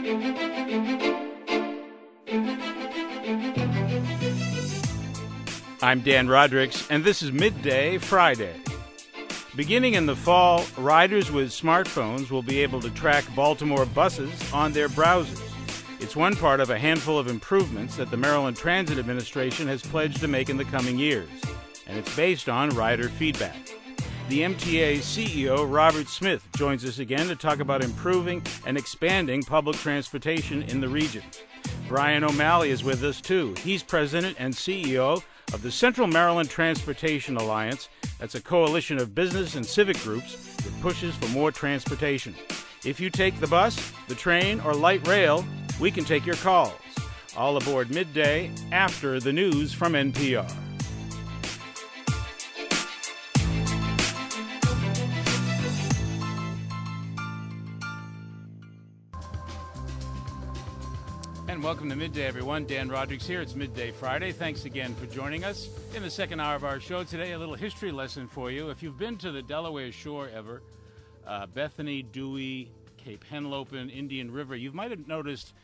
I'm Dan Rodricks, and this is Midday Friday. Beginning in the fall, riders with smartphones will be able to track Baltimore buses on their browsers. It's one part of a handful of improvements that the Maryland Transit Administration has pledged to make in the coming years, and it's based on rider feedback. The MTA CEO, Robert Smith, joins us again to talk about improving and expanding public transportation in the region. Brian O'Malley is with us, too. He's president and CEO of the Central Maryland Transportation Alliance. That's a coalition of business and civic groups that pushes for more transportation. If you take the bus, the train, or light rail, we can take your calls. All aboard Midday after the news from NPR. And welcome to Midday, everyone. Dan Rodricks here. It's Midday Friday. Thanks again for joining us. In the second hour of our show today, a little history lesson for you. If you've been to the Delaware Shore ever, Bethany, Dewey, Cape Henlopen, Indian River, you might have noticed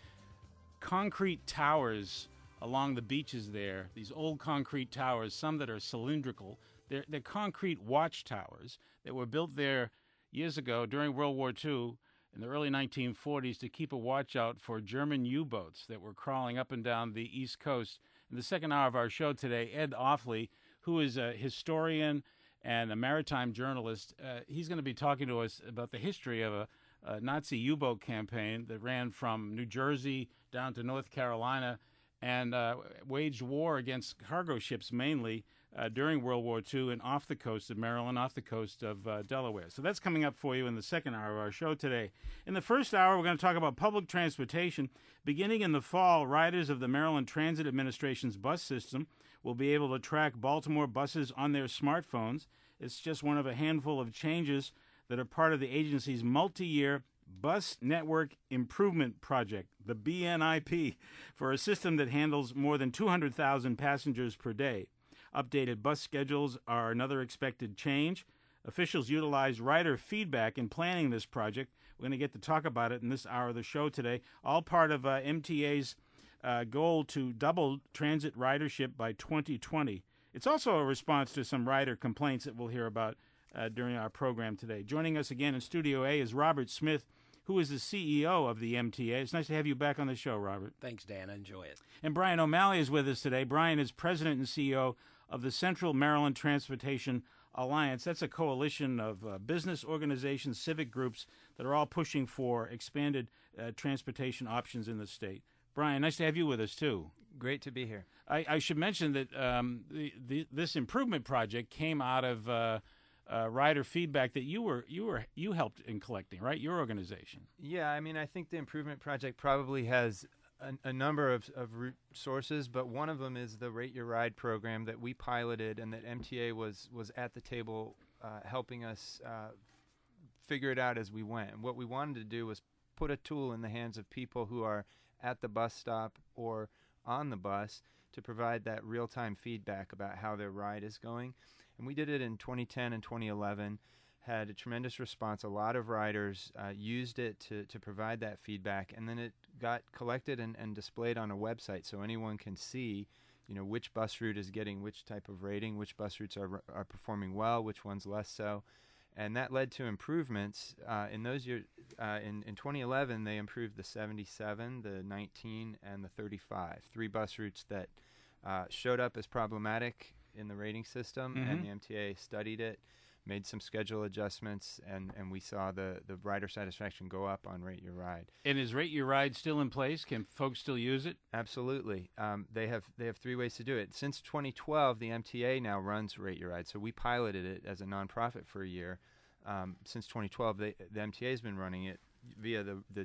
concrete towers along the beaches there, these old concrete towers, some that are cylindrical. They're concrete watchtowers that were built there years ago during World War II in the early 1940s to keep a watch out for German U-boats that were crawling up and down the East Coast. In the second hour of our show today, Ed Offley, who is a historian and a maritime journalist, he's going to be talking to us about the history of a Nazi U-boat campaign that ran from New Jersey down to North Carolina and waged war against cargo ships mainly during World War II and off the coast of Maryland, off the coast of Delaware. So that's coming up for you in the second hour of our show today. In the first hour, we're going to talk about public transportation. Beginning in the fall, riders of the Maryland Transit Administration's bus system will be able to track Baltimore buses on their smartphones. It's just one of a handful of changes that are part of the agency's multi-year Bus Network Improvement Project, the BNIP, for a system that handles more than 200,000 passengers per day. Updated bus schedules are another expected change. Officials utilize rider feedback in planning this project. We're going to get to talk about it in this hour of the show today, all part of MTA's goal to double transit ridership by 2020. It's also a response to some rider complaints that we'll hear about during our program today. Joining us again in Studio A is Robert Smith, who is the CEO of the MTA. It's nice to have you back on the show, Robert. Thanks, Dan. I enjoy it. And Brian O'Malley is with us today. Brian is president and CEO of the Central Maryland Transportation Alliance. That's a coalition of business organizations, civic groups that are all pushing for expanded transportation options in the state. Brian, nice to have you with us, too. Great to be here. I should mention that this improvement project came out of rider feedback that you helped in collecting, right? Your organization. Yeah, I mean, I think the improvement project probably has a number of sources, but one of them is the Rate Your Ride program that we piloted and that MTA was at the table helping us figure it out as we went. And what we wanted to do was put a tool in the hands of people who are at the bus stop or on the bus to provide that real-time feedback about how their ride is going. And we did it in 2010 and 2011, had a tremendous response. A lot of riders used it to provide that feedback, and then it got collected and displayed on a website so anyone can see, which bus route is getting which type of rating, which bus routes are performing well, which ones less so. And that led to improvements. In those years, in 2011, they improved the 77, the 19, and the 35, three bus routes that showed up as problematic in the rating system, and the MTA studied it, made some schedule adjustments, and we saw the rider satisfaction go up on Rate Your Ride. And is Rate Your Ride still in place? Can folks still use it? Absolutely. They have three ways to do it. Since 2012, the MTA now runs Rate Your Ride, so we piloted it as a nonprofit for a year. Since 2012, the MTA has been running it via the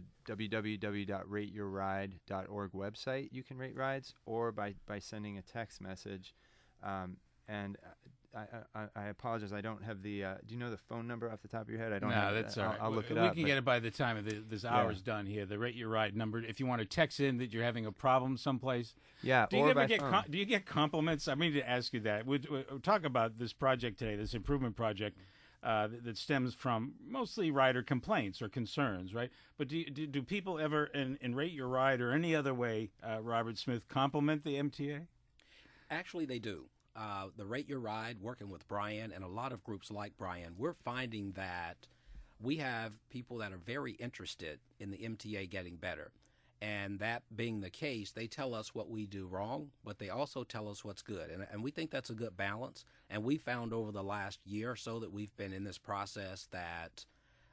www.rateyourride.org website. You can rate rides, or by sending a text message. And I apologize. I don't have the. Do you know the phone number off the top of your head? I don't. No, that's all right. I'll look it up. We can get it by the time this hour's done here. The Rate Your Ride number. If you want to text in that you're having a problem someplace. Yeah. Do you ever get do you get compliments? I mean to ask you that. We'll talk about this project today, this improvement project. that stems from mostly rider complaints or concerns, right? But do people ever, in Rate Your Ride or any other way, Robert Smith, compliment the MTA? Actually, they do. The Rate Your Ride, working with Brian and a lot of groups like Brian, we're finding that we have people that are very interested in the MTA getting better. And that being the case, they tell us what we do wrong, but they also tell us what's good. And we think that's a good balance. And we found over the last year or so that we've been in this process that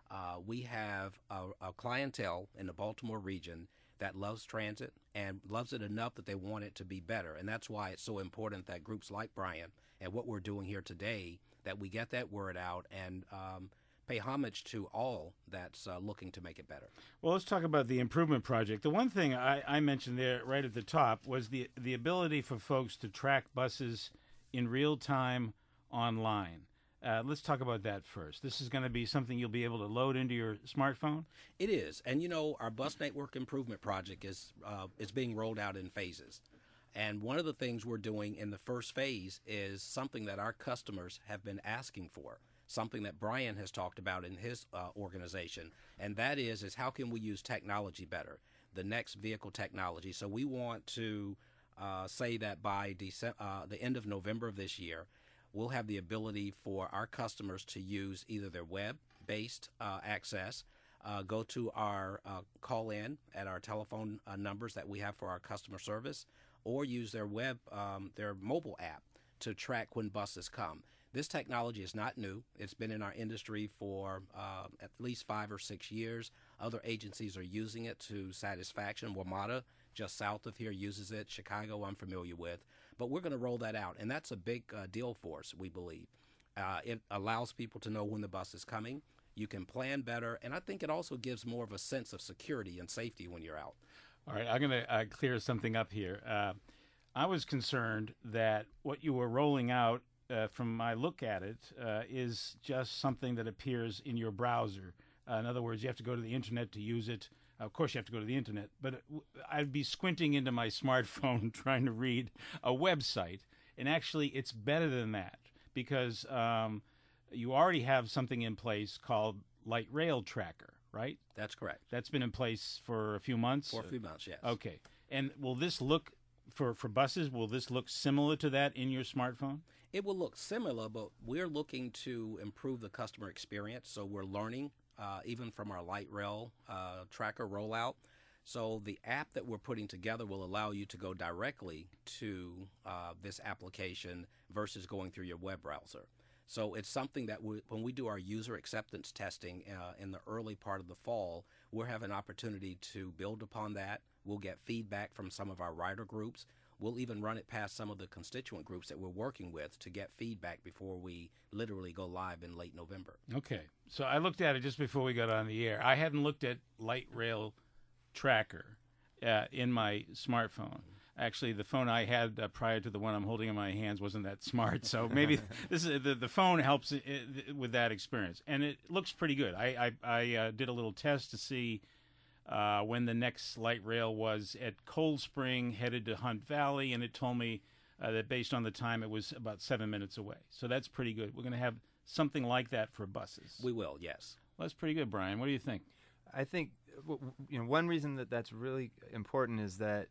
we have a clientele in the Baltimore region that loves transit and loves it enough that they want it to be better. And that's why it's so important that groups like Brian and what we're doing here today, that we get that word out and pay homage to all that's looking to make it better. Well, let's talk about the improvement project. The one thing I mentioned there right at the top was the ability for folks to track buses in real time online. Let's talk about that first. This is going to be something you'll be able to load into your smartphone? It is. And, you know, our bus network improvement project is being rolled out in phases. And one of the things we're doing in the first phase is something that our customers have been asking for, something that Brian has talked about in his organization, and that is how can we use technology better, the next vehicle technology. So we want to say that by the end of November of this year, we'll have the ability for our customers to use either their web-based access, go to our call-in at our telephone numbers that we have for our customer service, or use their their mobile app to track when buses come. This technology is not new. It's been in our industry for at least 5 or 6 years. Other agencies are using it to satisfaction. WMATA, just south of here, uses it. Chicago, I'm familiar with. But we're going to roll that out, and that's a big deal for us, we believe. It allows people to know when the bus is coming. You can plan better, and I think it also gives more of a sense of security and safety when you're out. All right, I'm going to clear something up here. I was concerned that what you were rolling out, from my look at it, is just something that appears in your browser. In other words, you have to go to the internet to use it. Of course, you have to go to the internet, but I'd be squinting into my smartphone trying to read a website, and actually it's better than that because you already have something in place called Light Rail Tracker, right? That's correct. That's been in place for a few months? For a few months, yes. Okay. And will this look, for buses, will this look similar to that in your smartphone? It will look similar, but we're looking to improve the customer experience, so we're learning even from our Light Rail Tracker rollout. So the app that we're putting together will allow you to go directly to this application versus going through your web browser. So it's something that when we do our user acceptance testing in the early part of the fall, we'll have an opportunity to build upon that. We'll get feedback from some of our rider groups. We'll even run it past some of the constituent groups that we're working with to get feedback before we literally go live in late November. Okay. So I looked at it just before we got on the air. I hadn't looked at Light Rail Tracker in my smartphone. Actually, the phone I had prior to the one I'm holding in my hands wasn't that smart. So maybe this is the phone helps with that experience. And it looks pretty good. I did a little test to see when the next light rail was at Cold Spring, headed to Hunt Valley, and it told me that based on the time, it was about 7 minutes away. So that's pretty good. We're going to have something like that for buses. We will, yes. Well, that's pretty good, Brian. What do you think? I think one reason that's really important is that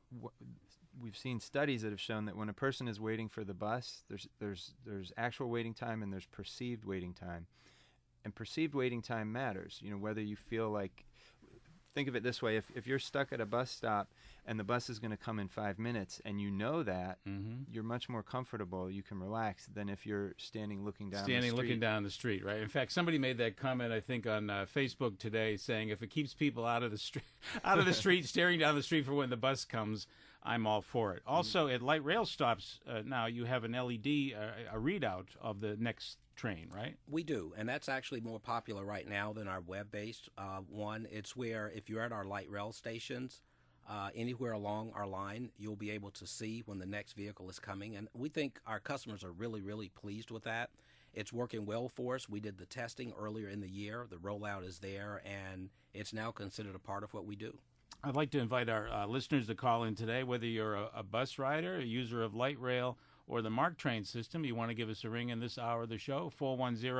we've seen studies that have shown that when a person is waiting for the bus, there's actual waiting time and there's perceived waiting time, and perceived waiting time matters. Whether you feel like, think of it this way: if you're stuck at a bus stop and the bus is going to come in 5 minutes, and that, you're much more comfortable. You can relax than if you're standing looking down the street, right? In fact, somebody made that comment, I think, on Facebook today, saying if it keeps people out of the street, staring down the street for when the bus comes, I'm all for it. Also, at light rail stops now, you have an LED, a readout of the next train, right? We do, and that's actually more popular right now than our web-based one. It's where if you're at our light rail stations, anywhere along our line, you'll be able to see when the next vehicle is coming, and we think our customers are really, really pleased with that. It's working well for us. We did the testing earlier in the year. The rollout is there, and it's now considered a part of what we do. I'd like to invite our listeners to call in today, whether you're a bus rider, a user of light rail, or the MARC train system. You want to give us a ring in this hour of the show,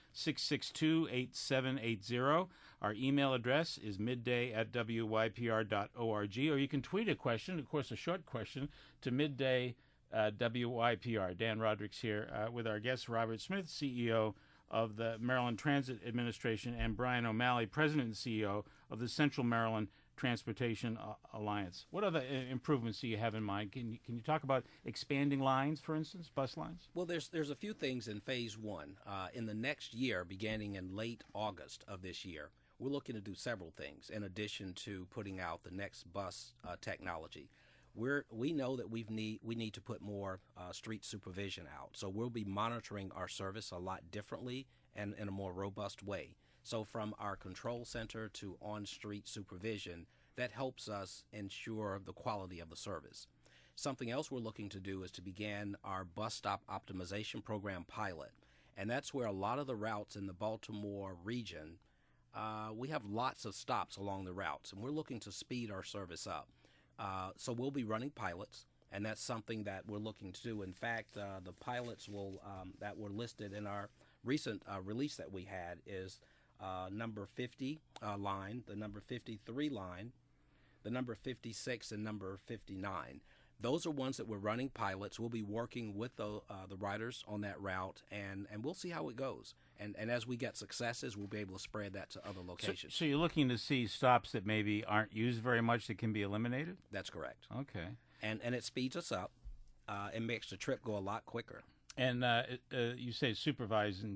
662-8780. Our email address is midday@wypr.org, or you can tweet a question, of course a short question, to midday WYPR. Dan Roderick's here with our guest, Robert Smith, CEO of the Maryland Transit Administration, and Brian O'Malley, President and CEO of the Central Maryland Transportation Alliance. What other improvements do you have in mind? Can you talk about expanding lines, for instance, bus lines? Well, there's a few things in Phase 1. In the next year, beginning in late August of this year, we're looking to do several things in addition to putting out the next bus technology. We know that we need to put more street supervision out. So we'll be monitoring our service a lot differently and in a more robust way. So from our control center to on-street supervision, that helps us ensure the quality of the service. Something else we're looking to do is to begin our bus stop optimization program pilot. And that's where a lot of the routes in the Baltimore region, we have lots of stops along the routes, and we're looking to speed our service up. So we'll be running pilots, and that's something that we're looking to do. In fact, the pilots that were listed in our recent release that we had is number 50 line, the number 53 line, the number 56, and number 59. Those are ones that we're running pilots. We'll be working with the riders on that route, and we'll see how it goes. And as we get successes, we'll be able to spread that to other locations. So you're looking to see stops that maybe aren't used very much that can be eliminated? That's correct. Okay. And it speeds us up. It makes the trip go a lot quicker. And you say supervising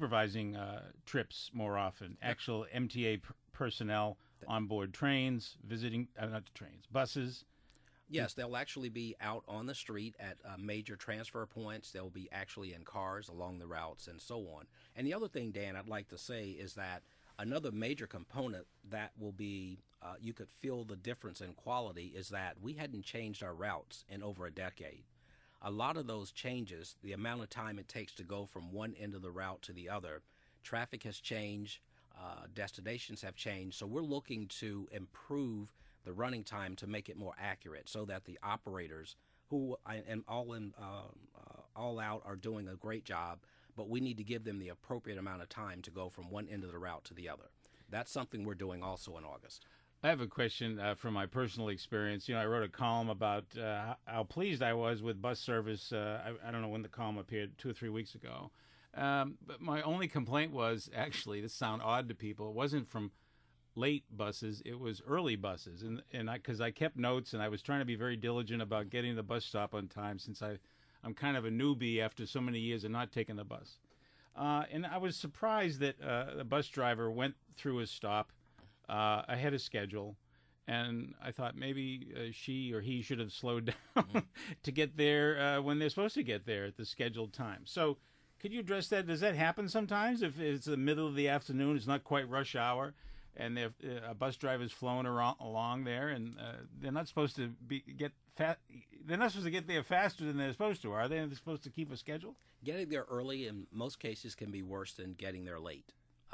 trips more often. Actual MTA personnel on board trains, visiting, not trains, buses. Yes, they'll actually be out on the street at major transfer points. They'll be actually in cars along the routes and so on. And the other thing, Dan, I'd like to say is that another major component that will be, you could feel the difference in quality, is that we hadn't changed our routes in over a decade. A lot of those changes, the amount of time it takes to go from one end of the route to the other, traffic has changed, destinations have changed, so we're looking to improve the running time to make it more accurate so that the operators, who all out are doing a great job, but we need to give them the appropriate amount of time to go from one end of the route to the other. That's something we're doing also in August. I have a question from my personal experience. I wrote a column about how pleased I was with bus service. I don't know when the column appeared, 2 or 3 weeks ago. But my only complaint was, actually, this sounds odd to people, it wasn't from late buses, it was early buses. And because I kept notes and I was trying to be very diligent about getting the bus stop on time, since I'm kind of a newbie after so many years of not taking the bus. And I was surprised that the bus driver went through his stop ahead of schedule, and I thought maybe she or he should have slowed down to get there when they're supposed to get there at the scheduled time. So could you address that? Does that happen sometimes if it's the middle of the afternoon, it's not quite rush hour, and a bus driver's flown along there, and they're not supposed to they're not supposed to get there faster than they're supposed to, are they? They're supposed to keep a schedule? Getting there early in most cases can be worse than getting there late.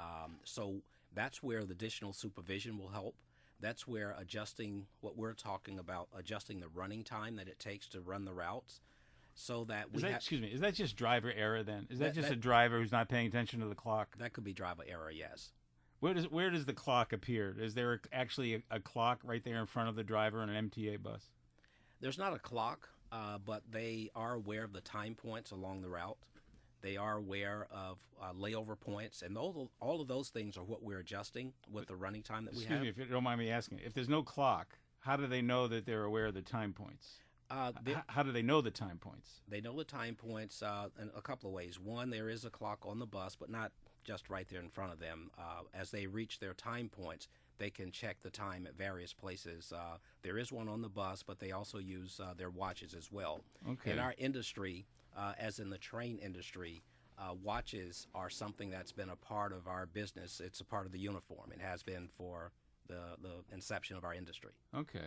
So that's where the additional supervision will help. That's where adjusting what we're talking about, adjusting the running time that it takes to run the routes, so that excuse me, is that just driver error then? Is that just a driver who's not paying attention to the clock? That could be driver error, yes. Where does the clock appear? Is there actually a clock right there in front of the driver on an MTA bus? There's not a clock, but they are aware of the time points along the route. They are aware of layover points, and all of those things are what we're adjusting with the running time that we have. Excuse me, if you don't mind me asking, if there's no clock, how do they know that they're aware of the time points? How do they know the time points? They know the time points in a couple of ways. One, there is a clock on the bus, but not just right there in front of them. As they reach their time points, they can check the time at various places. There is one on the bus, but they also use their watches as well. Okay. In our industry, as in the train industry, watches are something that's been a part of our business. It's a part of the uniform. It has been for the inception of our industry. Okay.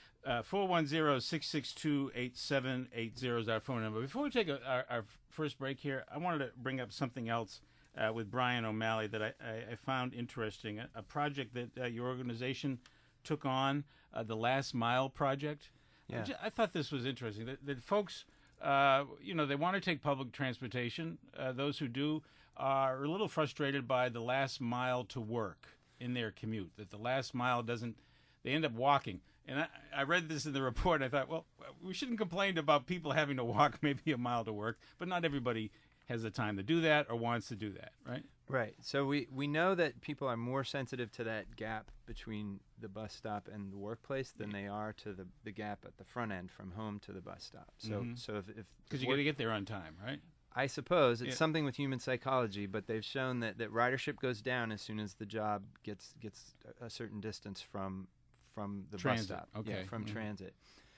410-662-8780 is our phone number. Before we take our first break here, I wanted to bring up something else with Brian O'Malley that I found interesting, a project that your organization took on, the Last Mile Project. Yeah. I thought this was interesting, that folks, they want to take public transportation. Those who do are a little frustrated by the last mile to work in their commute, that the last mile doesn't, they end up walking. And I read this in the report. I thought, well, we shouldn't complain about people having to walk maybe a mile to work, but not everybody has the time to do that or wants to do that, right? Right. So we know that people are more sensitive to that gap between the bus stop and the workplace than they are to the gap at the front end from home to the bus stop. So so if Because you got to get there on time, right? I suppose it's something with human psychology, but they've shown that ridership goes down as soon as the job gets a certain distance from the Transit. bus stop. Okay. From transit.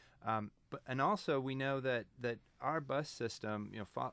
And also we know that our bus system,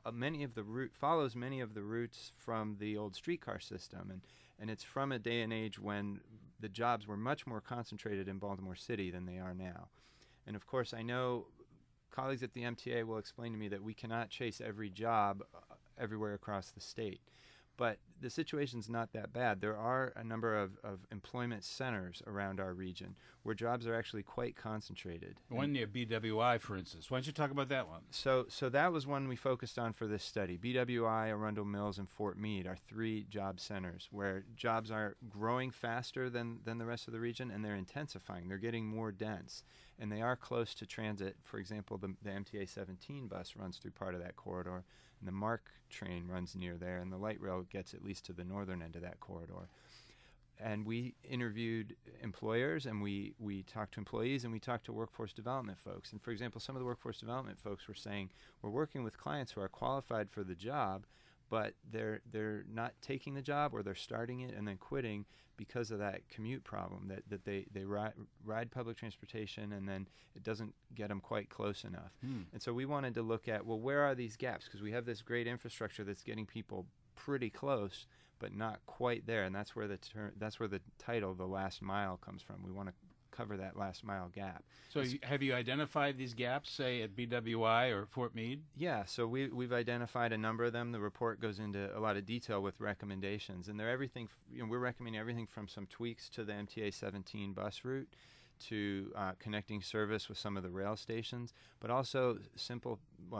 follows many of the routes from the old streetcar system, and it's from a day and age when the jobs were much more concentrated in Baltimore City than they are now. And of course, I know colleagues at the MTA will explain to me that we cannot chase every job everywhere across the state. But the situation's not that bad. There are a number of employment centers around our region where jobs are actually quite concentrated. One near BWI, for instance. Why don't you talk about that one? So that was one we focused on for this study. BWI, Arundel Mills, and Fort Meade are 3 job centers where jobs are growing faster than the rest of the region, and they're intensifying. They're getting more dense, and they are close to transit. For example, the MTA 17 bus runs through part of that corridor, and the MARC train runs near there, and the light rail gets at least to the northern end of that corridor. And we interviewed employers, and we talked to employees, and we talked to workforce development folks. And for example, some of the workforce development folks were saying, we're working with clients who are qualified for the job, but they're not taking the job, or they're starting it and then quitting because of that commute problem, that they ride public transportation and then it doesn't get them quite close enough. And so we wanted to look at, well, where are these gaps? Because we have this great infrastructure that's getting people pretty close, but not quite there. And that's where the title, The Last Mile, comes from. We want to cover that last mile gap. So have you identified these gaps, say, at BWI or Fort Meade? Yeah, so we've identified a number of them. The report goes into a lot of detail with recommendations, and they're everything. We're recommending everything from some tweaks to the MTA 17 bus route to connecting service with some of the rail stations, but also simple,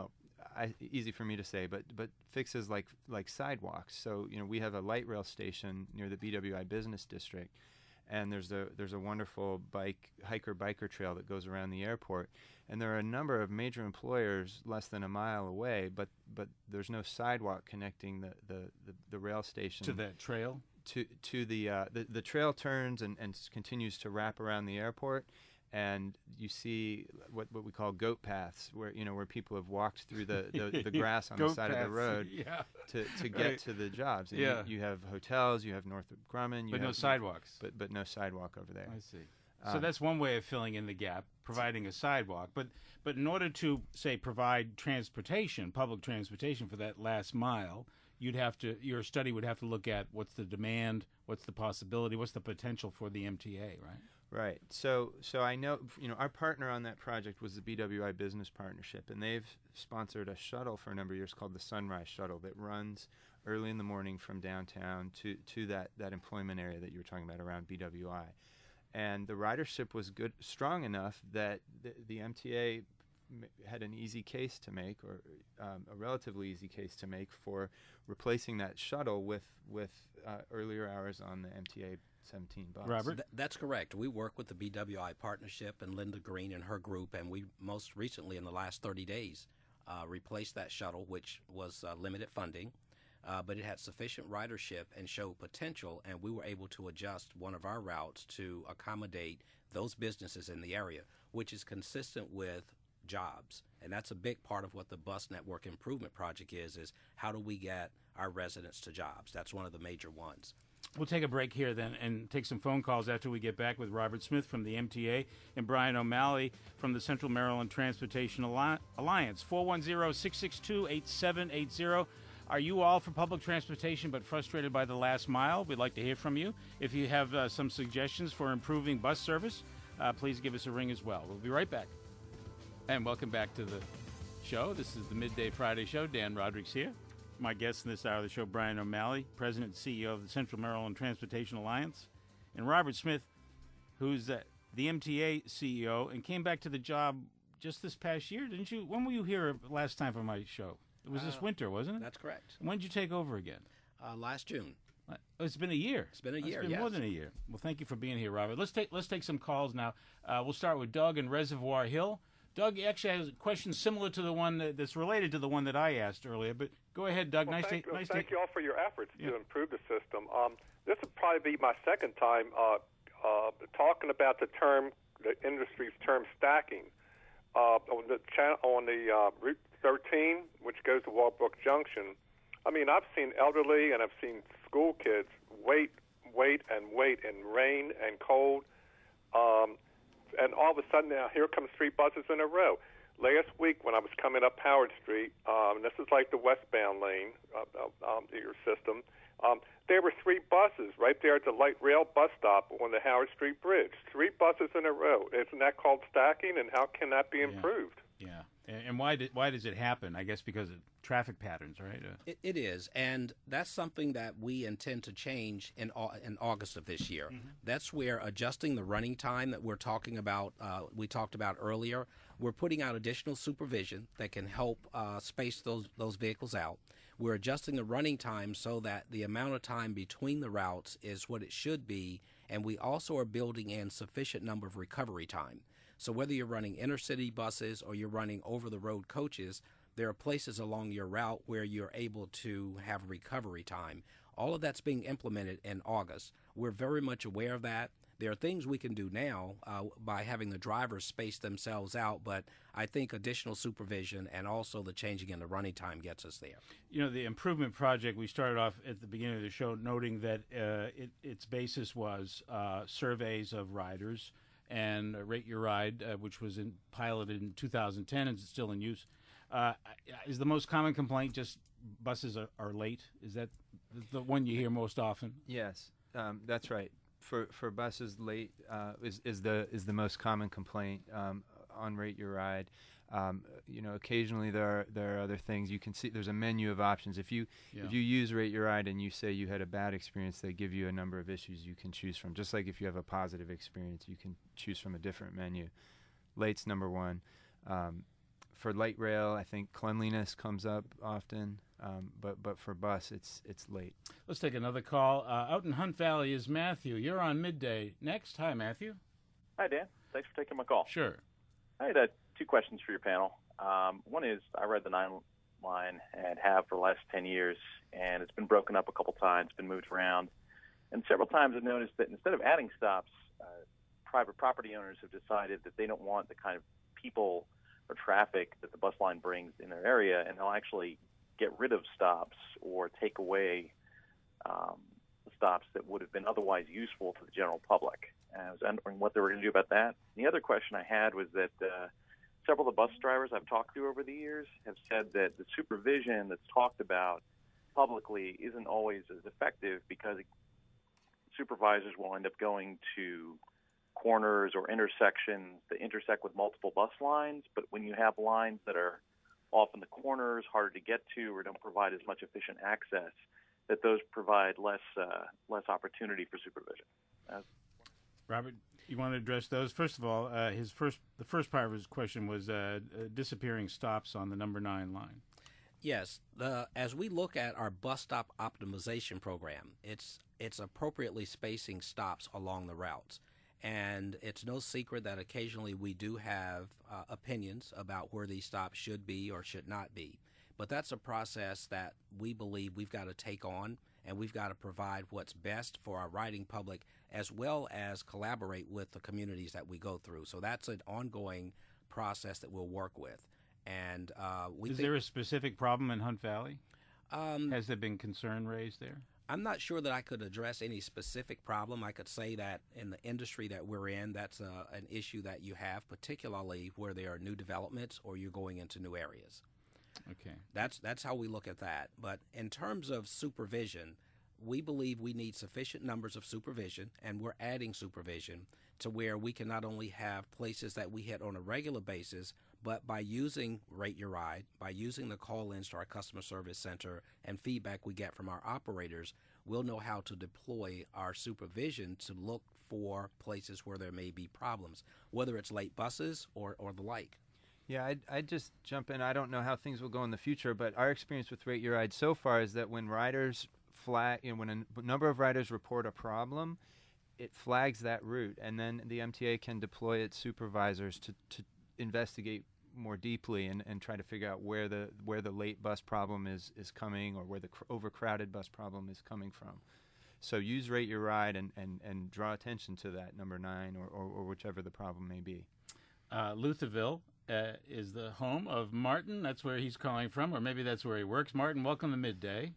easy for me to say, but fixes like sidewalks. So we have a light rail station near the BWI Business District, and there's a wonderful biker trail that goes around the airport, and there are a number of major employers less than a mile away, but there's no sidewalk connecting the rail station to that trail. To the trail turns and continues to wrap around the airport, and you see what we call goat paths, where people have walked through the grass on the side of the road to get to the jobs. And you have hotels, you have Northrop Grumman, but no sidewalks. But no sidewalk over there. I see. So that's one way of filling in the gap, providing a sidewalk. But in order to, say, provide public transportation for that last mile, your study would have to look at what's the demand, what's the possibility, what's the potential for the MTA, right? Right. So I know, our partner on that project was the BWI Business Partnership, and they've sponsored a shuttle for a number of years called the Sunrise Shuttle that runs early in the morning from downtown to that employment area that you were talking about around BWI. And the ridership was strong enough that the MTA had an easy case to make, or a relatively easy case to make, for replacing that shuttle with earlier hours on the MTA 17 bus. Robert? That's correct. We work with the BWI Partnership and Linda Green and her group, and we most recently, in the last 30 days, replaced that shuttle, which was limited funding, but it had sufficient ridership and showed potential, and we were able to adjust one of our routes to accommodate those businesses in the area, which is consistent with jobs. And that's a big part of what the Bus Network Improvement Project is how do we get our residents to jobs? That's one of the major ones. We'll take a break here then and take some phone calls after we get back with Robert Smith from the MTA and Brian O'Malley from the Central Maryland Transportation Alliance. 410-662-8780. Are you all for public transportation but frustrated by the last mile? We'd like to hear from you. If you have some suggestions for improving bus service, please give us a ring as well. We'll be right back. And welcome back to the show. This is the Midday Friday Show. Dan Rodrigues here. My guest in this hour of the show, Brian O'Malley, President and CEO of the Central Maryland Transportation Alliance, and Robert Smith, who's the MTA CEO and came back to the job just this past year, didn't you? When were you here last time for my show? It was this winter, wasn't it? That's correct. When did you take over again? Last June. It's been a year. It's been a year. It's been more than a year. Well, thank you for being here, Robert. Let's take some calls now. We'll start with Doug in Reservoir Hill. Doug actually has a question similar to the one that's related to the one that I asked earlier. But go ahead, Doug. Well, Thank you all for your efforts to improve the system. This will probably be my second time talking about the industry's term stacking on the Route 13, which goes to Walbrook Junction. I mean, I've seen elderly and I've seen school kids wait in rain and cold, and all of a sudden now here comes 3 buses in a row. Last week when I was coming up Howard Street, and this is like the westbound lane of your system, there were 3 buses right there at the light rail bus stop on the Howard Street Bridge. 3 buses in a row. Isn't that called stacking, and how can that be improved? Yeah. And why does it happen? I guess because of traffic patterns, right? It is, and that's something that we intend to change in August of this year. Mm-hmm. That's where adjusting the running time that we're talking about, we talked about earlier, we're putting out additional supervision that can help space those vehicles out. We're adjusting the running time so that the amount of time between the routes is what it should be, and we also are building in sufficient number of recovery time. So whether you're running intercity buses or you're running over-the-road coaches, there are places along your route where you're able to have recovery time. All of that's being implemented in August. We're very much aware of that. There are things we can do now by having the drivers space themselves out, but I think additional supervision and also the changing in the running time gets us there. You know, the improvement project, we started off at the beginning of the show noting that its basis was surveys of riders and Rate Your Ride, which was piloted in 2010 and is still in use. Is the most common complaint just buses are late? Is that the one you hear most often? Yes, that's right. For buses, late is the most common complaint on Rate Your Ride. Occasionally there are other things. You can see there's a menu of options. If you use Rate Your Ride and you say you had a bad experience, they give you a number of issues you can choose from. Just like if you have a positive experience, you can choose from a different menu. Late's number one. For light rail, I think cleanliness comes up often, but for bus, it's late. Let's take another call. Out in Hunt Valley is Matthew. You're on Midday next. Hi, Matthew. Hi, Dan. Thanks for taking my call. Sure. I had 2 questions for your panel. One is I read the 9 line and have for the last 10 years, and it's been broken up a couple times, been moved around. And several times I've noticed that instead of adding stops, private property owners have decided that they don't want the kind of people or traffic that the bus line brings in their area, and they'll actually get rid of stops or take away the stops that would have been otherwise useful to the general public. And I was wondering what they were going to do about that. And the other question I had was that several of the bus drivers I've talked to over the years have said that the supervision that's talked about publicly isn't always as effective because supervisors will end up going to corners or intersections that intersect with multiple bus lines, but when you have lines that are off in the corners, harder to get to, or don't provide as much efficient access, that those provide less opportunity for supervision. Robert, you want to address those? First of all, the first part of his question was disappearing stops on the number 9 line. Yes, as we look at our bus stop optimization program, it's appropriately spacing stops along the routes. And it's no secret that occasionally we do have opinions about where these stops should be or should not be. But that's a process that we believe we've got to take on, and we've got to provide what's best for our riding public as well as collaborate with the communities that we go through. So that's an ongoing process that we'll work with. And Is there a specific problem in Hunt Valley? Has there been concern raised there? I'm not sure that I could address any specific problem. I could say that in the industry that we're in, that's an issue that you have, particularly where there are new developments or you're going into new areas. Okay. That's how we look at that. But in terms of supervision, we believe we need sufficient numbers of supervision, and we're adding supervision to where we can not only have places that we hit on a regular basis, but by using Rate Your Ride, by using the call-ins to our customer service center and feedback we get from our operators, we'll know how to deploy our supervision to look for places where there may be problems, whether it's late buses or the like. Yeah, I'd just jump in. I don't know how things will go in the future, but our experience with Rate Your Ride so far is that when riders when a number of riders report a problem, it flags that route, and then the MTA can deploy its supervisors to investigate more deeply and try to figure out where the late bus problem is coming, or where the overcrowded bus problem is coming from. So use Rate Your Ride and draw attention to that number 9 or whichever the problem may be. Lutherville is the home of Martin. That's where he's calling from, or maybe that's where he works. Martin, welcome to Midday.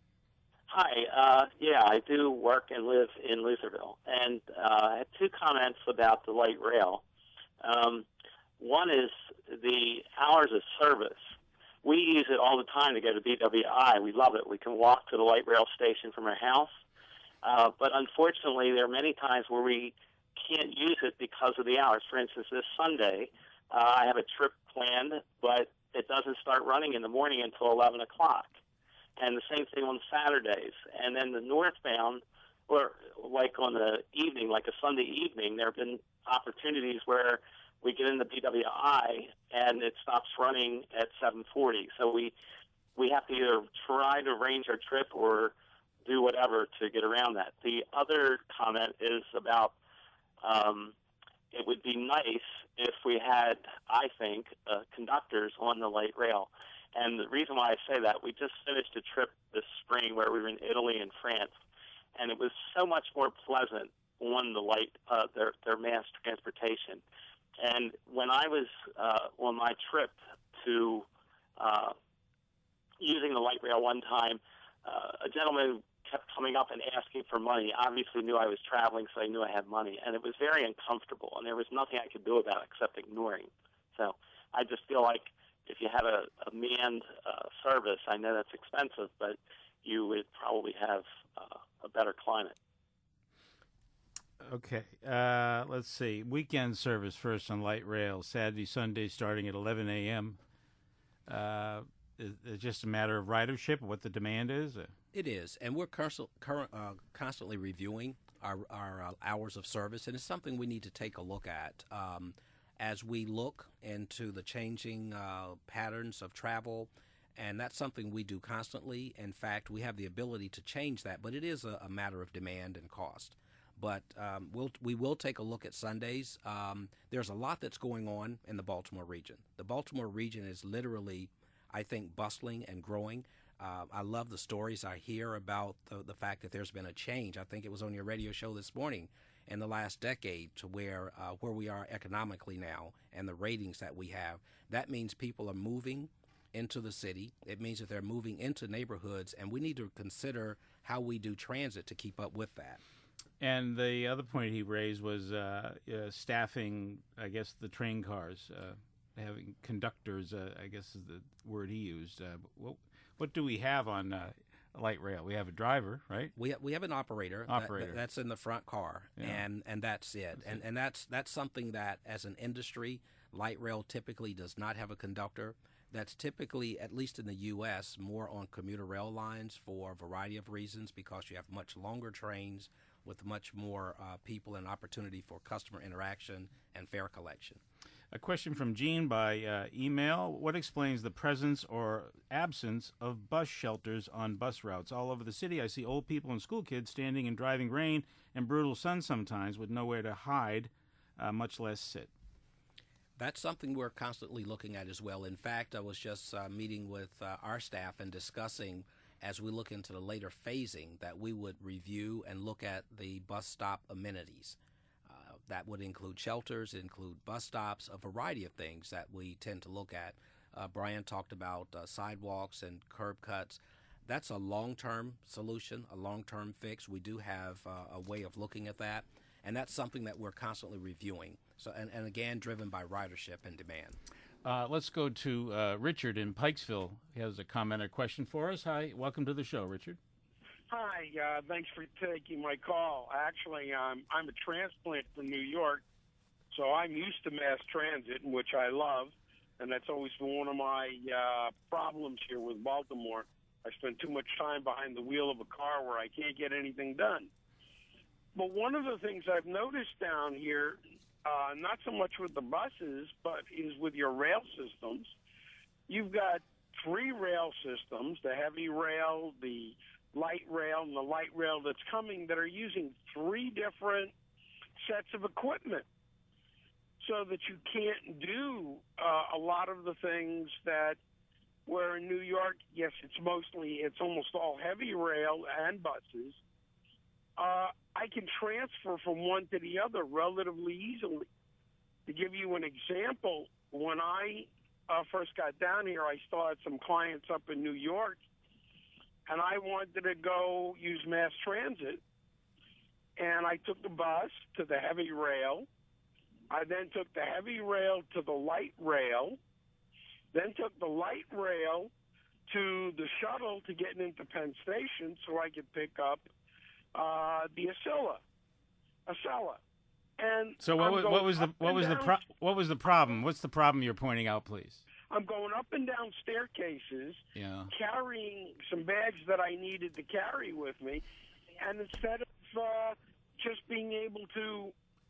Hi. Yeah, I do work and live in Lutherville. And I have 2 comments about the light rail. One is the hours of service. We use it all the time to go to BWI. We love it. We can walk to the light rail station from our house. But unfortunately, there are many times where we can't use it because of the hours. For instance, this Sunday, I have a trip planned, but it doesn't start running in the morning until 11 o'clock. And the same thing on Saturdays. And then the northbound, or like on the evening, like a Sunday evening, there have been opportunities where we get into BWI and it stops running at 7:40. So we have to either try to arrange our trip or do whatever to get around that. The other comment is about it would be nice if we had, I think, conductors on the light rail. And the reason why I say that, we just finished a trip this spring where we were in Italy and France, and it was so much more pleasant on the light, their mass transportation. And when I was on my trip to using the light rail one time, a gentleman kept coming up and asking for money. Obviously knew I was traveling, so I knew I had money. And it was very uncomfortable, and there was nothing I could do about it except ignoring. So I just feel like if you had a manned service, I know that's expensive, but you would probably have a better climate. Okay, let's see. Weekend service first on light rail, Saturday, Sunday, starting at 11 a.m. Is it just a matter of ridership, what the demand is? It is, and we're constantly reviewing our hours of service, and it's something we need to take a look at. As we look into the changing patterns of travel, and that's something we do constantly. In fact, we have the ability to change that, but it is a matter of demand and cost. But we will take a look at Sundays. There's a lot that's going on in the Baltimore region. The Baltimore region is literally, I think, bustling and growing. I love the stories I hear about the fact that there's been a change. I think it was on your radio show this morning, in the last decade, to where we are economically now and the ratings that we have. That means people are moving into the city. It means that they're moving into neighborhoods, and we need to consider how we do transit to keep up with that. And the other point he raised was staffing, I guess, the train cars, having conductors, I guess is the word he used. What do we have on light rail? We have a driver, right? We have an operator. That's in the front car, yeah. and that's it. And that's something that, as an industry, light rail typically does not have a conductor. That's typically, at least in the U.S., more on commuter rail lines for a variety of reasons, because you have much longer trains with much more people and opportunity for customer interaction and fare collection. A question from Gene by email. What explains the presence or absence of bus shelters on bus routes? All over the city, I see old people and school kids standing in driving rain and brutal sun sometimes with nowhere to hide, much less sit. That's something we're constantly looking at as well. In fact, I was just meeting with our staff and discussing, as we look into the later phasing, that we would review and look at the bus stop amenities. That would include shelters, include bus stops, a variety of things that we tend to look at. Brian talked about sidewalks and curb cuts. That's a long-term solution, a long-term fix. We do have a way of looking at that, and that's something that we're constantly reviewing. So, and again, driven by ridership and demand. Let's go to Richard in Pikesville. He has a comment or question for us. Hi, welcome to the show, Richard. Hi, thanks for taking my call. Actually, I'm a transplant from New York, so I'm used to mass transit, which I love, and that's always been one of my problems here with Baltimore. I spend too much time behind the wheel of a car where I can't get anything done. But one of the things I've noticed down here, not so much with the buses, but is with your rail systems. You've got 3 rail systems, the heavy rail, the light rail and the light rail that's coming that are using 3 different sets of equipment, so that you can't do a lot of the things that where in New York, yes, it's almost all heavy rail and buses. I can transfer from one to the other relatively easily. To give you an example, when I first got down here, I still had some clients up in New York, and I wanted to go use mass transit. And I took the bus to the heavy rail. I then took the heavy rail to the light rail, then took the light rail to the shuttle to get into Penn Station so I could pick up the Acela. And so what was the problem? What's the problem you're pointing out, please? I'm going up and down staircases, carrying some bags that I needed to carry with me, and instead of just being able to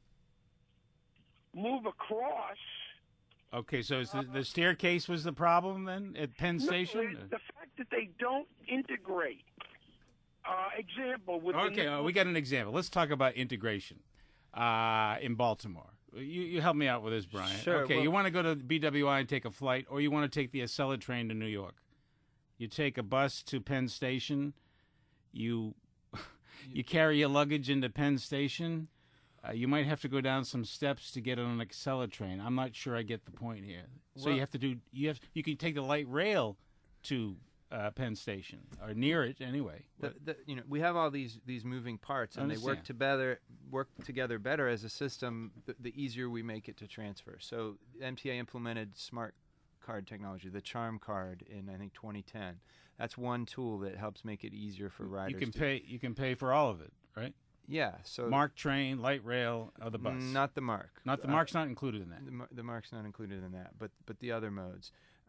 move across. Okay, so the staircase was the problem then at Penn Station? The fact that they don't integrate. Example. We got an example. Let's talk about integration in Baltimore. You help me out with this, Brian. Sure. Okay, you want to go to BWI and take a flight, or you want to take the Acela train to New York. You take a bus to Penn Station. You carry your luggage into Penn Station. You might have to go down some steps to get on an Acela train. I'm not sure I get the point here. So you can take the light rail to Penn Station or near it anyway. We have all these moving parts, and they work together better as a system. The easier we make it to transfer. So MTA implemented smart card technology, the Charm card, in I think 2010. That's one tool that helps make it easier for riders. You can pay for all of it, right? Yeah. So MARC train, light rail, or the bus. Not the MARC. Not the MARC's not included in that. The MARC's not included in that, but the other modes.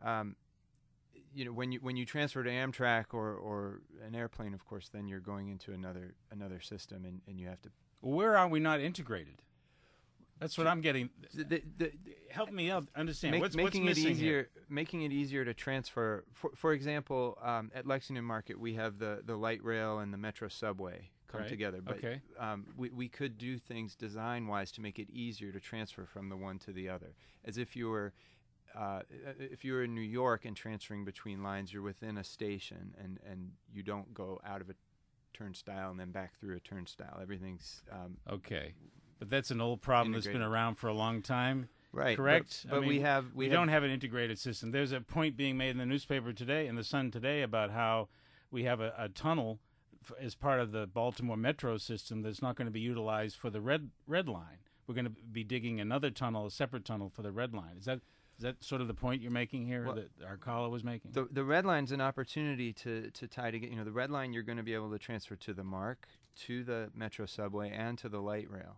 When you transfer to Amtrak or an airplane, of course, then you're going into another system, and you have to. Where are we not integrated? That's what I'm getting. Help me out understand what's missing here. Making it easier to transfer. For example, at Lexington Market, we have the light rail and the Metro subway come together. But we could do things design-wise to make it easier to transfer from the one to the other. As if you were in New York and transferring between lines, you're within a station, and you don't go out of a turnstile and then back through a turnstile. Everything's okay. But that's an old problem that's been around for a long time. Right. Correct? But we don't have an integrated system. There's a point being made in the newspaper today, in the Sun today, about how we have a tunnel as part of the Baltimore Metro system that's not going to be utilized for the red line. We're going to be digging another tunnel, a separate tunnel for the red line. Is that sort of the point you're making here, that our caller was making? The red line's an opportunity to tie together. The red line you're going to be able to transfer to the MARC, to the Metro subway, and to the light rail.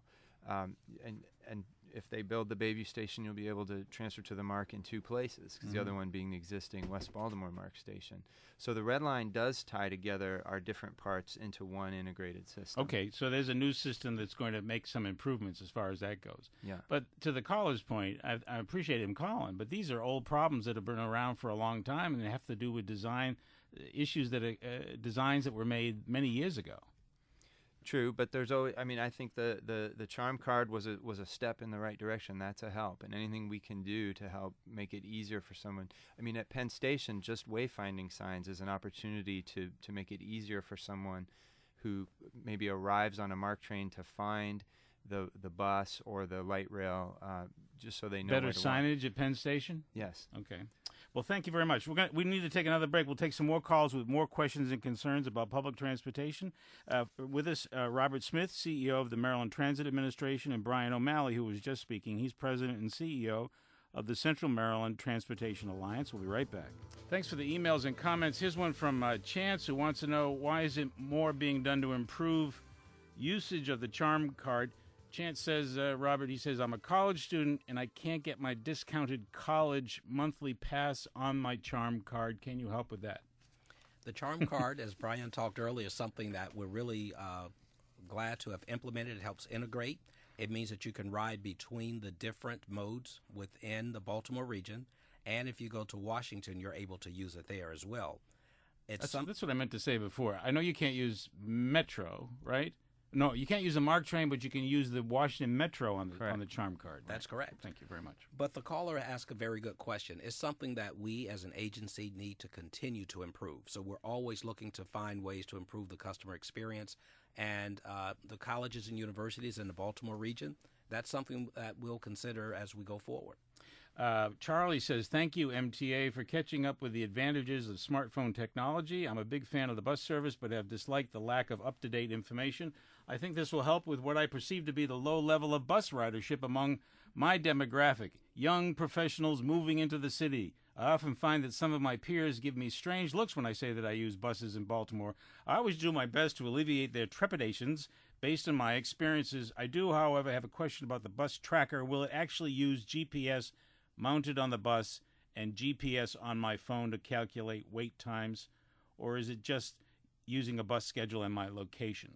And if they build the Bayview station, you'll be able to transfer to the MARC in 2 places, because the other one being the existing West Baltimore MARC station. So the red line does tie together our different parts into one integrated system. Okay, so there's a new system that's going to make some improvements as far as that goes. Yeah. But to the caller's point, I appreciate him calling, but these are old problems that have been around for a long time, and they have to do with design issues designs that were made many years ago. True, but there's always. I mean, I think the Charm card was a step in the right direction. That's a help, and anything we can do to help make it easier for someone. I mean, at Penn Station, just wayfinding signs is an opportunity to make it easier for someone who maybe arrives on a MARC train to find the bus or the light rail, just so they know. Better signage at Penn Station? Yes. Okay. Well, thank you very much. We need to take another break. We'll take some more calls with more questions and concerns about public transportation. With us, Robert Smith, CEO of the Maryland Transit Administration, and Brian O'Malley, who was just speaking. He's president and CEO of the Central Maryland Transportation Alliance. We'll be right back. Thanks for the emails and comments. Here's one from Chance, who wants to know, why isn't more being done to improve usage of the Charm card? Chance says, Robert, he says, I'm a college student and I can't get my discounted college monthly pass on my Charm card. Can you help with that? The Charm card, as Brian talked earlier, is something that we're really glad to have implemented. It helps integrate. It means that you can ride between the different modes within the Baltimore region. And if you go to Washington, you're able to use it there as well. It's That's what I meant to say before. I know you can't use Metro, right? No, you can't use the MARC train, but you can use the Washington Metro on the Charm card. Right? That's correct. Thank you very much. But the caller asked a very good question. It's something that we as an agency need to continue to improve. So we're always looking to find ways to improve the customer experience. And the colleges and universities in the Baltimore region, that's something that we'll consider as we go forward. Charlie says, thank you, MTA, for catching up with the advantages of smartphone technology. I'm a big fan of the bus service, but have disliked the lack of up-to-date information. I think this will help with what I perceive to be the low level of bus ridership among my demographic, young professionals moving into the city. I often find that some of my peers give me strange looks when I say that I use buses in Baltimore. I always do my best to alleviate their trepidations based on my experiences. I do, however, have a question about the bus tracker. Will it actually use GPS mounted on the bus and GPS on my phone to calculate wait times, or is it just using a bus schedule and my location?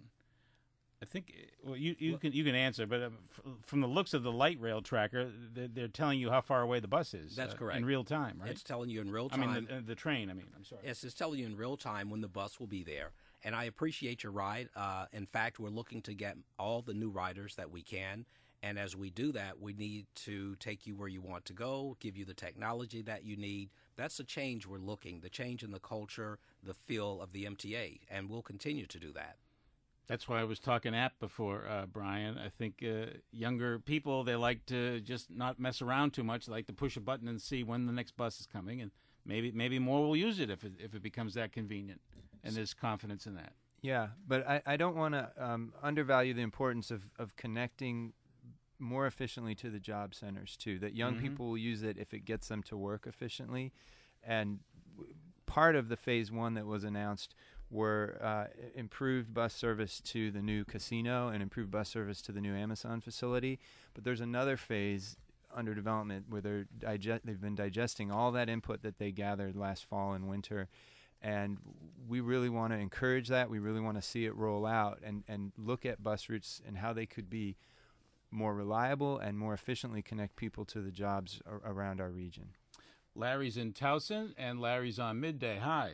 I think you can answer, but from the looks of the light rail tracker, they're telling you how far away the bus is. That's correct. In real time, right? It's telling you in real time. I mean, the train. I'm sorry. Yes, it's telling you in real time when the bus will be there. And I appreciate your ride. In fact, we're looking to get all the new riders that we can. And as we do that, we need to take you where you want to go, give you the technology that you need. That's the change we're looking, the change in the culture, the feel of the MTA, and we'll continue to do that. That's why I was talking app before, Brian. I think younger people, they like to just not mess around too much. They like to push a button and see when the next bus is coming, and maybe more will use it if it becomes that convenient, and there's confidence in that. Yeah, but I don't want to undervalue the importance of connecting more efficiently to the job centers too, that young people will use it if it gets them to work efficiently. And part of the phase one that was announced were improved bus service to the new casino and improved bus service to the new Amazon facility. But there's another phase under development where they've been digesting all that input that they gathered last fall and winter. And we really want to encourage that. We really want to see it roll out and look at bus routes and how they could be more reliable and more efficiently connect people to the jobs around our region. Larry's in Towson, and Larry's on Midday. Hi.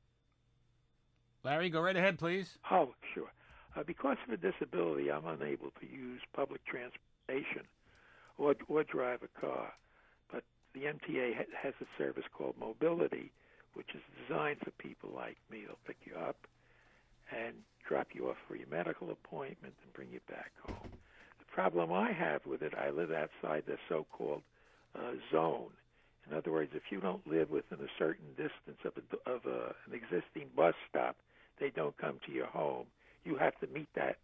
Larry, go right ahead, please. Oh, sure. Because of a disability, I'm unable to use public transportation or drive a car. But the MTA has a service called Mobility, which is designed for people like me. They'll pick you up and drop you off for your medical appointment and bring you back home. The problem I have with it, I live outside the so-called zone. In other words, if you don't live within a certain distance of an existing bus stop, they don't come to your home. You have to meet that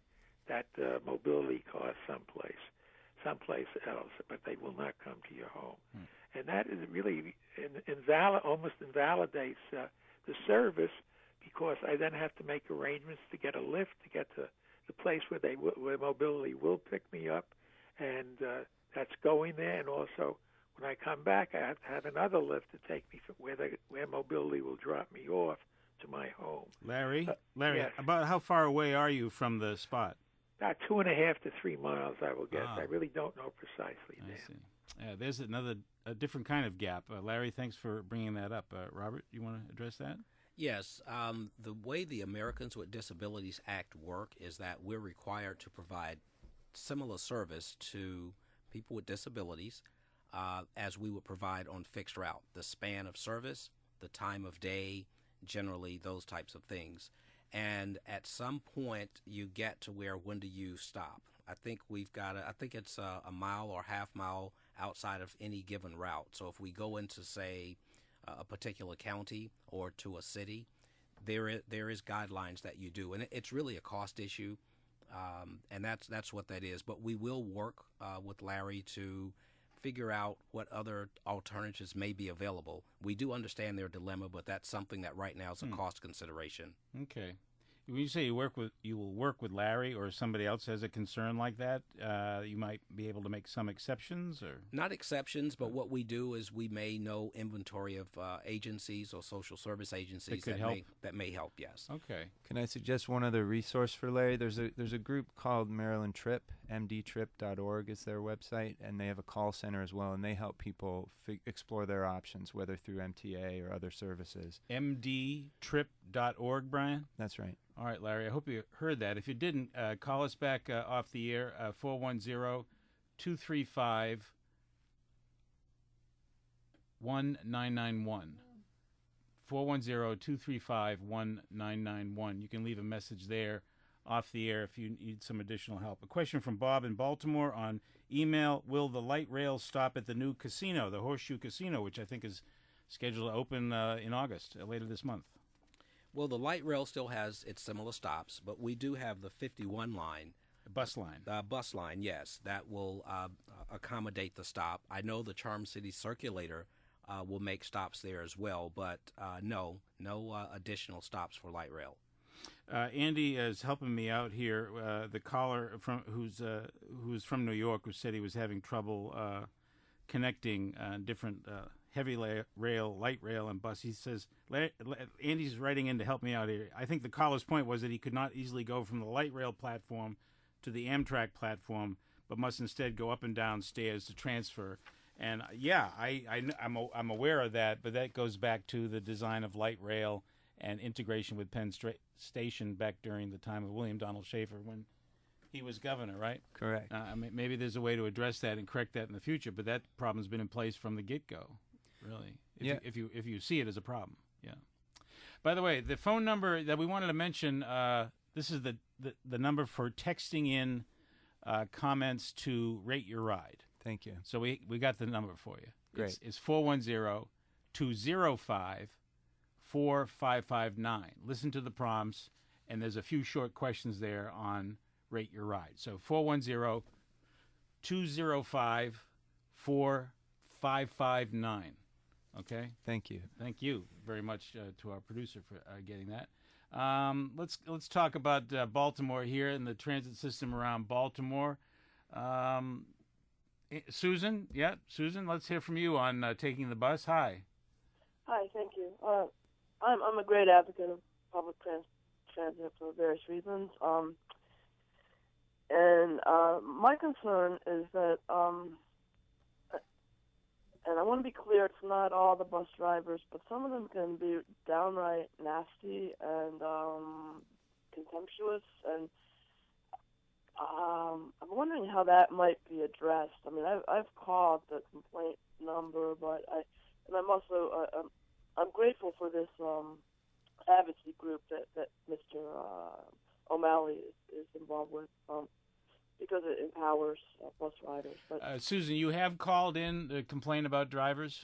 mobility car someplace else, but they will not come to your home. And that is really almost invalidates the service, because I then have to make arrangements to get a lift to get to the place where Mobility will pick me up, and that's going there. And also, when I come back, I have to have another lift to take me from where Mobility will drop me off to my home. Larry, yes. About how far away are you from the spot? About 2.5 to 3 miles, I will guess. I really don't know precisely. I see. There's a different kind of gap. Larry, thanks for bringing that up. Robert, you want to address that? Yes. The way the Americans with Disabilities Act work is that we're required to provide similar service to people with disabilities as we would provide on fixed route. The span of service, the time of day, generally those types of things. And at some point, you get to where, when do you stop? I think it's a mile or half mile outside of any given route. So if we go into, say, a particular county or to a city, there is guidelines that you do, and it's really a cost issue, and that's what that is. But we will work with Larry to figure out what other alternatives may be available. We do understand their dilemma, but that's something that right now is a cost consideration. Okay. When you say you will work with Larry, or somebody else has a concern like that, you might be able to make some exceptions, or not exceptions, but what we do is we may know inventory of agencies or social service agencies that may help. Yes. Okay. Can I suggest one other resource for Larry? There's a group called Maryland Trip, mdtrip.org is their website, and they have a call center as well, and they help people explore their options, whether through MTA or other services. mdtrip.org, Brian? That's right. All right, Larry, I hope you heard that. If you didn't, call us back off the air, 410-235-1991. 410-235-1991. You can leave a message there off the air if you need some additional help. A question from Bob in Baltimore on email: will the light rail stop at the new casino, the Horseshoe Casino, which I think is scheduled to open in August, later this month? Well, the light rail still has its similar stops, but we do have the 51 line. Bus line. Bus line, yes, that will accommodate the stop. I know the Charm City Circulator will make stops there as well, but no additional stops for light rail. Andy is helping me out here. The caller who's from New York, who said he was having trouble connecting different heavy rail, light rail, and bus. He says, Andy's writing in to help me out here. I think the caller's point was that he could not easily go from the light rail platform to the Amtrak platform, but must instead go up and down stairs to transfer. And yeah, I'm aware of that, but that goes back to the design of light rail and integration with Penn Station back during the time of William Donald Schaefer when he was governor, right? Correct. Maybe there's a way to address that and correct that in the future, but that problem's been in place from the get-go, really. If you see it as a problem, yeah. By the way, the phone number that we wanted to mention, this is the number for texting in comments to Rate Your Ride. Thank you. So we got the number for you. Great. It's 410-205-4559. Listen to the prompts, and there's a few short questions there on Rate Your Ride. So 410-205-4559. Okay? Thank you. Thank you very much to our producer for getting that. Let's talk about Baltimore here and the transit system around Baltimore. Susan, let's hear from you on taking the bus. Hi. Hi, thank you. I'm a great advocate of public transit for various reasons. And my concern is that, and I want to be clear, it's not all the bus drivers, but some of them can be downright nasty and contemptuous, and I'm wondering how that might be addressed. I mean, I've called the complaint number, but I'm also I'm grateful for this advocacy group that Mr. O'Malley is involved with, because it empowers bus riders. But Susan, you have called in to complain about drivers?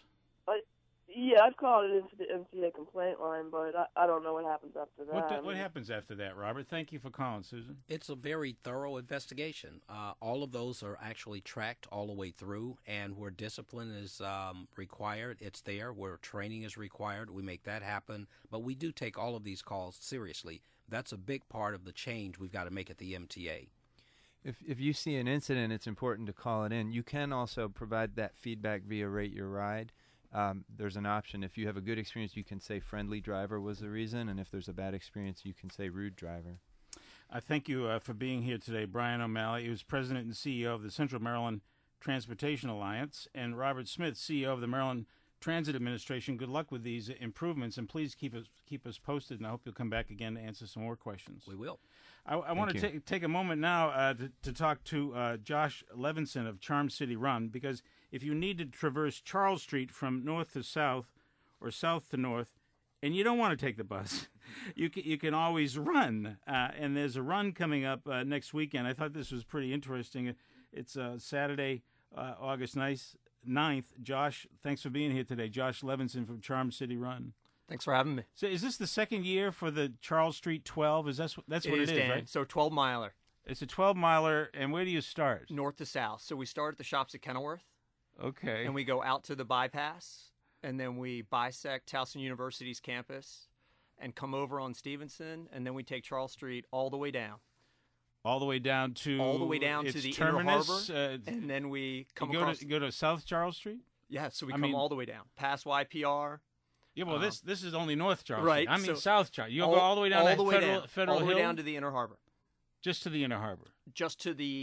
Yeah, I've called it into the MTA complaint line, but I don't know what happens after that. What happens after that, Robert? Thank you for calling, Susan. It's a very thorough investigation. All of those are actually tracked all the way through, and where discipline is required, it's there. Where training is required, we make that happen. But we do take all of these calls seriously. That's a big part of the change we've got to make at the MTA. If you see an incident, it's important to call it in. You can also provide that feedback via Rate Your Ride. There's an option. If you have a good experience, you can say friendly driver was the reason, and if there's a bad experience, you can say rude driver. Thank you for being here today, Brian O'Malley. He was president and CEO of the Central Maryland Transportation Alliance, and Robert Smith, CEO of the Maryland Transit Administration. Good luck with these improvements, and please keep us posted, and I hope you'll come back again to answer some more questions. We will. I want to take a moment now to talk to Josh Levinson of Charm City Run, because if you need to traverse Charles Street from north to south or south to north, and you don't want to take the bus, you can always run. And there's a run coming up next weekend. I thought this was pretty interesting. It's Saturday, August 9th. Josh, thanks for being here today. Josh Levinson from Charm City Run. Thanks for having me. So is this the second year for the Charles Street 12? That's what it is, Dan. right? So 12-miler. It's a 12-miler, and where do you start? North to south. So we start at the shops at Kenilworth. Okay. And we go out to the bypass, and then we bisect Towson University's campus and come over on Stevenson, and then we take Charles Street all the way down. All the way down to the terminus, Inner Harbor, and then we come across. Go to South Charles Street? Yeah, so we come all the way down, past YPR. Yeah, well, this is only North Charles Street. Right. So South Charles. You'll go all the way down to Federal Hill? All the way down to the Inner Harbor. Just to the Inner Harbor? Just to the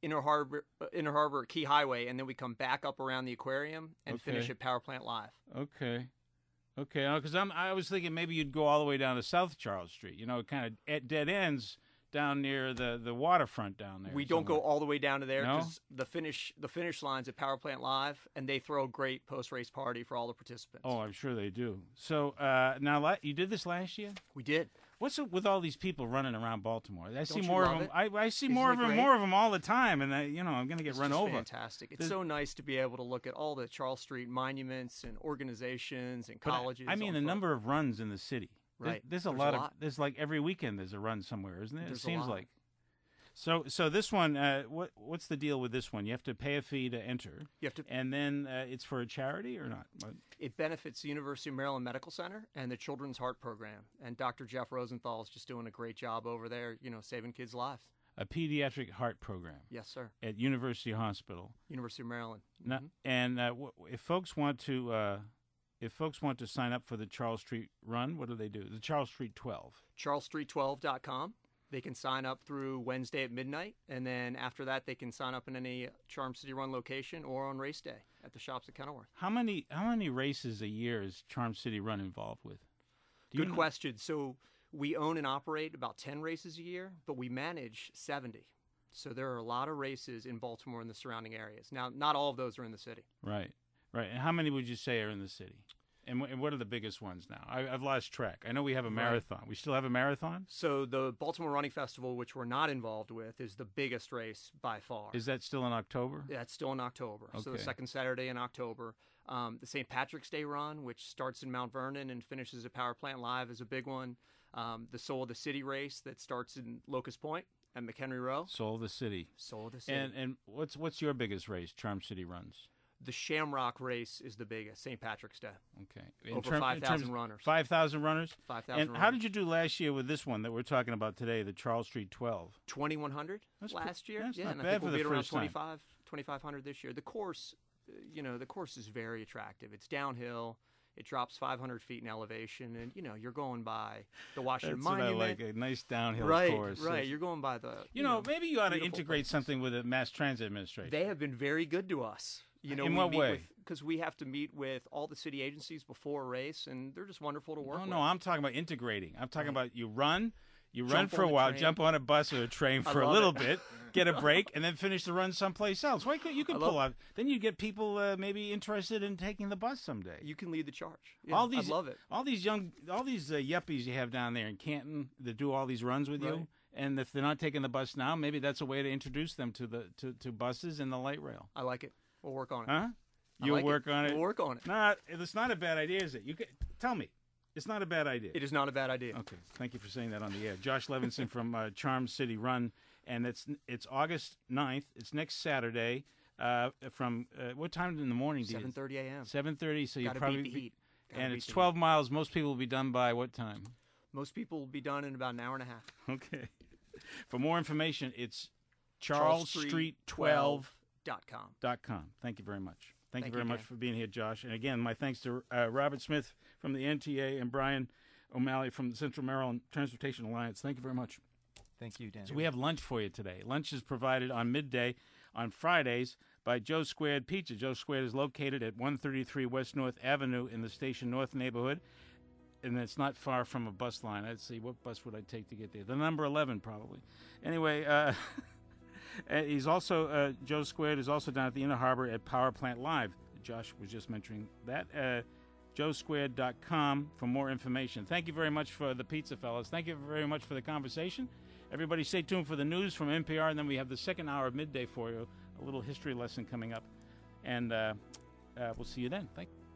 Inner Harbor Key Highway, and then we come back up around the aquarium and finish at Power Plant Live. Okay. Because I was thinking maybe you'd go all the way down to South Charles Street. You know, kind of at dead ends down near the waterfront down there. We don't go all the way down to there No? because the finish line's at Power Plant Live, and they throw a great post-race party for all the participants. Oh, I'm sure they do. So now you did this last year? We did. What's up with all these people running around Baltimore? I see you more of love them. it? I see Isn't more it of them, great? more of them all the time, and I'm going to get It's run just over. fantastic. It's There's- so nice to be able to look at all the Charles Street monuments and organizations and But colleges. I mean, on the foot. number of runs in the city. Right. There's There's a a lot of. lot. There's like every weekend there's a run somewhere, isn't it? There's It a seems lot. like. So this one, what's the deal with this one? You have to pay a fee to enter. You have to. And then it's for a charity or not? It benefits the University of Maryland Medical Center and the Children's Heart Program. And Dr. Jeff Rosenthal is just doing a great job over there, saving kids' lives. A pediatric heart program. Yes, sir. At University Hospital. University of Maryland. Now, and if folks want to sign up for the Charles Street Run, what do they do? The Charles Street 12. CharlesStreet12.com. They can sign up through Wednesday at midnight, and then after that, they can sign up in any Charm City Run location or on race day at the shops at Kenilworth. How many races a year is Charm City Run involved with? Good question. So we own and operate about 10 races a year, but we manage 70. So there are a lot of races in Baltimore and the surrounding areas. Now, not all of those are in the city. Right. And how many would you say are in the city? And what are the biggest ones now? I've lost track. I know we have a marathon. We still have a marathon? So the Baltimore Running Festival, which we're not involved with, is the biggest race by far. Is that still in October? That's still in October. So the Okay. second Saturday in October. The St. Patrick's Day Run, which starts in Mount Vernon and finishes at Power Plant Live, is a big one. The Soul of the City race that starts in Locust Point and McHenry Row. Soul of the City. Soul of the City. And what's your biggest race Charm City runs? The Shamrock race is the biggest, St. Patrick's Day. Okay. Over 5,000 runners. 5,000 runners? 5,000 And how did you do last year with this one that we're talking about today, the Charles Street 12? 2,100 last year. That's yeah, not and I bad think for we'll the be at around first time. 2,500 this year. The course, the course is very attractive. It's downhill. It drops 500 feet in elevation, and you're going by the Washington That's what I Monument. like, a nice downhill course. Right, you're going by the. Maybe you ought to beautiful integrate places. something with the Mass Transit Administration. They have been very good to us. In what way? Because we have to meet with all the city agencies before a race, and they're just wonderful to work with. No, I'm talking about integrating. I'm talking about you run Jump for a on a while, train. jump on a bus or a train for a love little it. bit, get a break, and then finish the run someplace else. Why could you could pull out? Then you get people maybe interested in taking the bus someday. You can lead the charge. Yeah, all these, I love it. All these yuppies you have down there in Canton that do all these runs with you. Right. And if they're not taking the bus now, maybe that's a way to introduce them to buses and the light rail. I like it. We'll work on it. Huh? I You'll like work on it. We'll work on it. Nah, it's not a bad idea, is it? Tell me. It's not a bad idea. It is not a bad idea. Okay, thank you for saying that on the air. Josh Levinson from Charm City Run, and it's August 9th. It's next Saturday from what time in the morning? 7:30 a.m. 7:30. So you Gotta probably beat the heat. Gotta and beat it's the 12 miles. Most people will be done by what time? Most people will be done in about an hour and a half. Okay. For more information, it's CharlesStreet12.com. Thank you very much. Thank you very much for being here, Josh. And again, my thanks to Robert Smith from the NTA and Brian O'Malley from the Central Maryland Transportation Alliance. Thank you very much. Thank you, Dan. So we have lunch for you today. Lunch is provided on midday on Fridays by Joe Squared Pizza. Joe Squared is located at 133 West North Avenue in the Station North neighborhood, and it's not far from a bus line. I'd see, what bus would I take to get there? The number 11, probably. Anyway, he's also, Joe Squared is also down at the Inner Harbor at Power Plant Live. Josh was just mentioning that. JoeSquared.com for more information. Thank you very much for the pizza, fellas. Thank you very much for the conversation. Everybody stay tuned for the news from NPR, and then we have the second hour of midday for you, a little history lesson coming up. And we'll see you then. Thank you.